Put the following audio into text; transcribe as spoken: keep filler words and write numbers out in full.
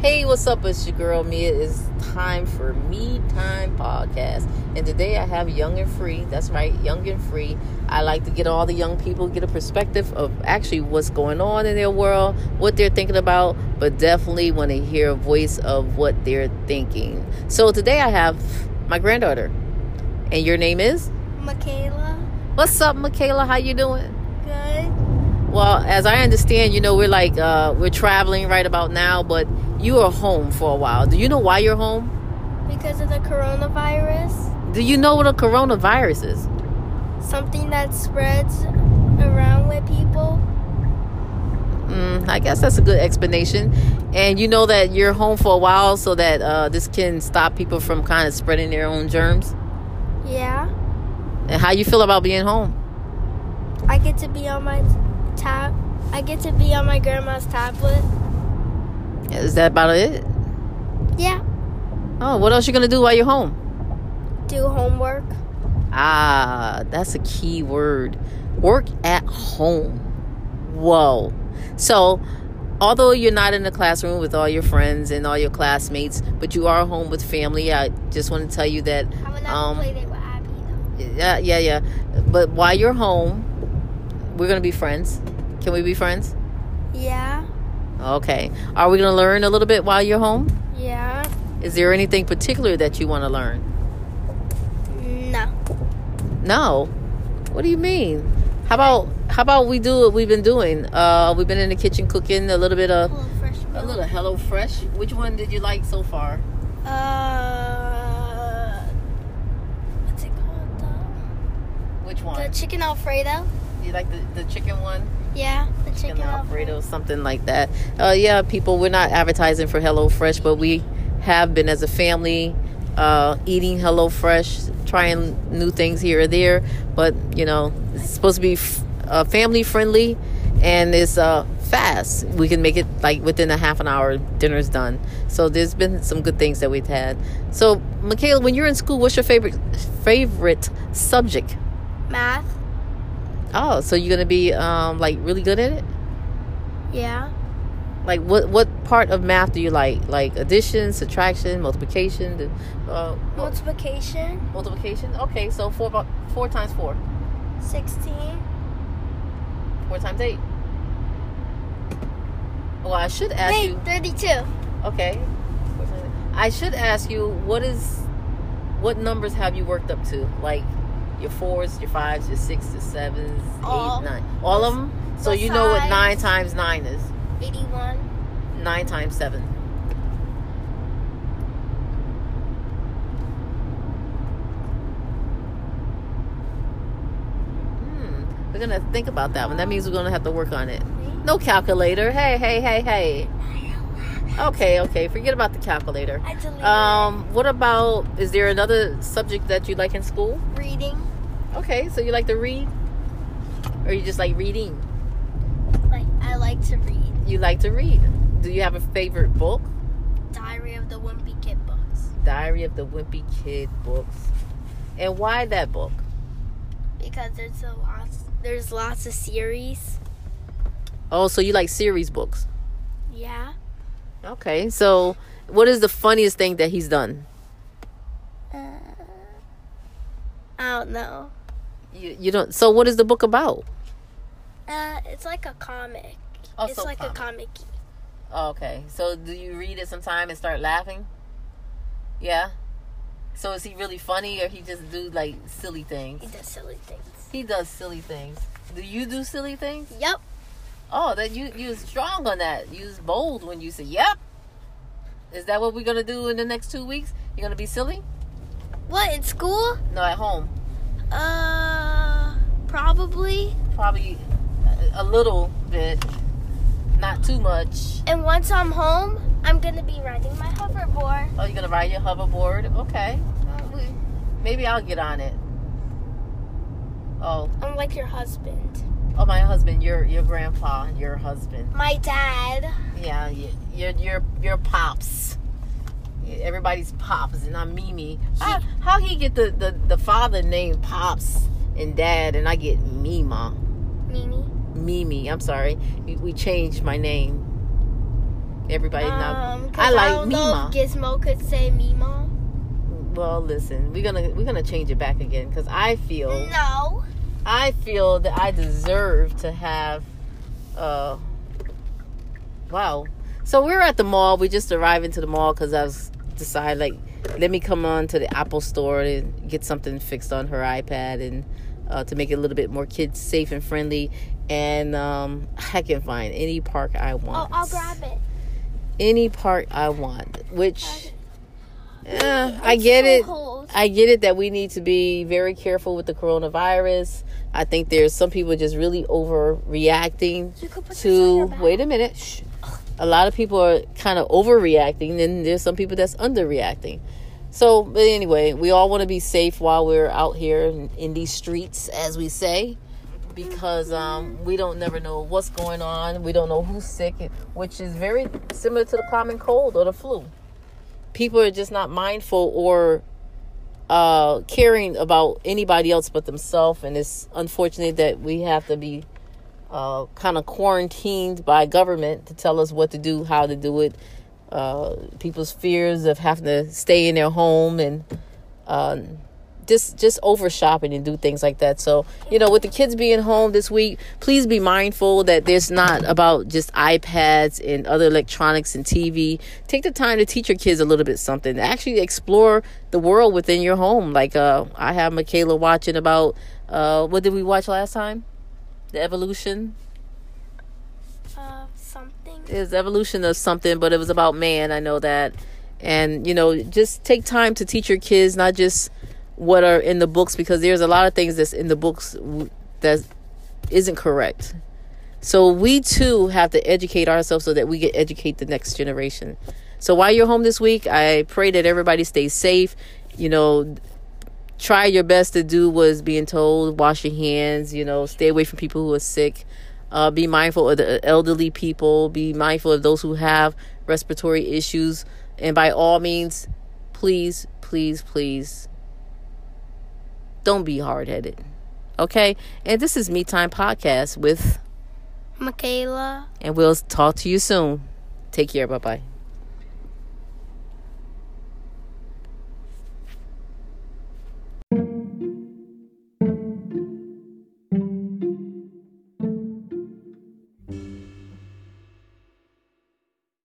Hey, what's up? It's your girl Mia. It's time for Me Time Podcast. And today I have Young and Free. That's right, Young and Free. I like to get all the young people, get a perspective of actually what's going on in their world, what they're thinking about, but definitely want to hear a voice of what they're thinking. So today I have my granddaughter. And your name is? Michaela. What's up, Michaela? How you doing? Good. Well, as I understand, you know, we're like, uh, we're traveling right about now, but you are home for a while. Do you know why you're home? Because of the coronavirus. Do you know what a coronavirus is? Something that spreads around with people. Mm, I guess that's a good explanation. And you know that you're home for a while so that uh, this can stop people from kind of spreading their own germs? Yeah. And how you feel about being home? I get to be on my tab. I get to be on my grandma's tablet. Is that about it? Yeah. Oh, what else you gonna do while you're home? Do homework. Ah, that's a key word. Work at home. Whoa. So, although you're not in the classroom with all your friends and all your classmates, but you are home with family, I just want to tell you that. I would never um, play it with Abby though. Yeah, yeah, yeah. But while you're home, we're gonna be friends. Can we be friends? Yeah. Okay. Are we gonna learn a little bit while you're home? Yeah. Is there anything particular that you want to learn? No. No. What do you mean? How about how about we do what we've been doing? Uh, we've been in the kitchen cooking a little bit of Hello Fresh a milk. little Hello Fresh. Which one did you like so far? Uh. What's it called though? Which one? The chicken Alfredo. You like the, the chicken one? Yeah, the chicken, Chicken Alfredo. Alfredo, something like that. Uh, yeah, people, we're not advertising for Hello Fresh, but we have been as a family uh, eating Hello Fresh, trying new things here or there. But, you know, it's supposed to be f- uh, family friendly and it's uh, fast. We can make it like within a half an hour, dinner's done. So there's been some good things that we've had. So, Michaela, when you're in school, what's your favorite favorite subject? Math. Oh, so you're going to be um, like really good at it? Yeah. Like, what, what part of math do you like? Like addition, subtraction, multiplication? the- Uh, Multiplication. multiplication? Okay, so four, bu- four times four. Sixteen. Four times eight. Well, I should ask Wait, you... thirty-two. Okay. Four times eight. I should ask you, what is... What numbers have you worked up to? Like, your fours, your fives, your sixes, your sevens, All. eight, nine. All of them? So you know what nine times nine is. eighty-one. Nine times seven. Hmm. We're gonna think about that one. That means we're gonna have to work on it. No calculator. Hey, hey, hey, hey. Okay, okay. Forget about the calculator. I deleted Um, what about? Is there another subject that you like in school? it. Reading. Okay, so you like to read, or you just like reading? Like I like to read. You like to read. Do you have a favorite book? Diary of the Wimpy Kid books. Diary of the Wimpy Kid books. And why that book? Because there's a lot. There's lots of series. Oh, so you like series books. Yeah. Okay, so what is the funniest thing that he's done? Uh, I don't know. You you don't. So what is the book about? Uh, it's like a comic. Oh, it's so like comic. a comic. Oh, okay, so do you read it sometime and start laughing? Yeah. So is he really funny, or he just do like silly things? He does silly things. He does silly things. Do you do silly things? Yep. Oh, that you you was strong on that. You was bold when you said, "Yep." Is that what we're gonna do in the next two weeks? You're gonna be silly? What, in school? No, at home. Uh, probably. Probably a, a little bit, not too much. And once I'm home, I'm gonna be riding my hoverboard. Oh, you're gonna ride your hoverboard? Okay. Well, we- Maybe I'll get on it. Oh, I'm like your husband. oh, my husband, your your grandpa, your husband. My dad. Yeah, y- your your your pops. Everybody's pops, and I'm Mimi. How, how he get the, the, the father name Pops and Dad, and I get Mima? Mimi. Mimi, I'm sorry. We, we changed my name. Everybody Um, now. 'cause I like I don't know Mima. if Gizmo could say Mima. Well, listen, we're gonna we're gonna change it back again because I feel No. I feel that I deserve to have. Uh, wow. So we're at the mall. We just arrived into the mall because I was decided like, let me come on to the Apple store and get something fixed on her iPad and uh, to make it a little bit more kids safe and friendly. And um, I can find any park I want. Oh, I'll grab it. Any park I want, which. Yeah, I It's get so it. cold. I get it that we need to be very careful with the coronavirus. I think there's some people just really overreacting You could put this on to. your back. Wait a minute. Shh. A lot of people are kind of overreacting, and there's some people that's underreacting. So, but anyway, we all want to be safe while we're out here in, in these streets, as we say, because um, we don't never know what's going on. We don't know who's sick, which is very similar to the common cold or the flu. People are just not mindful or uh, caring about anybody else but themselves. And it's unfortunate that we have to be uh, kind of quarantined by government to tell us what to do, how to do it. Uh, people's fears of having to stay in their home and uh, just just over shopping and do things like that. So, you know, with the kids being home this week, please be mindful that there's not about just iPads and other electronics and T V. Take the time to teach your kids a little bit something. Actually explore the world within your home. Like uh, I have Michaela watching about, uh, what did we watch last time? The evolution. Uh, something. It was evolution of something, but it was about man. I know that. And, you know, just take time to teach your kids, not just what are in the books, because there's a lot of things that's in the books that isn't correct. So we too have to educate ourselves so that we can educate the next generation. So while you're home this week, I pray that everybody stays safe. You know, try your best to do what is being told. Wash your hands, you know, stay away from people who are sick. Uh, be mindful of the elderly people. Be mindful of those who have respiratory issues. And by all means, please, please, please, don't be hard-headed. Okay? And this is Me Time Podcast with Michaela. And we'll talk to you soon. Take care. Bye-bye.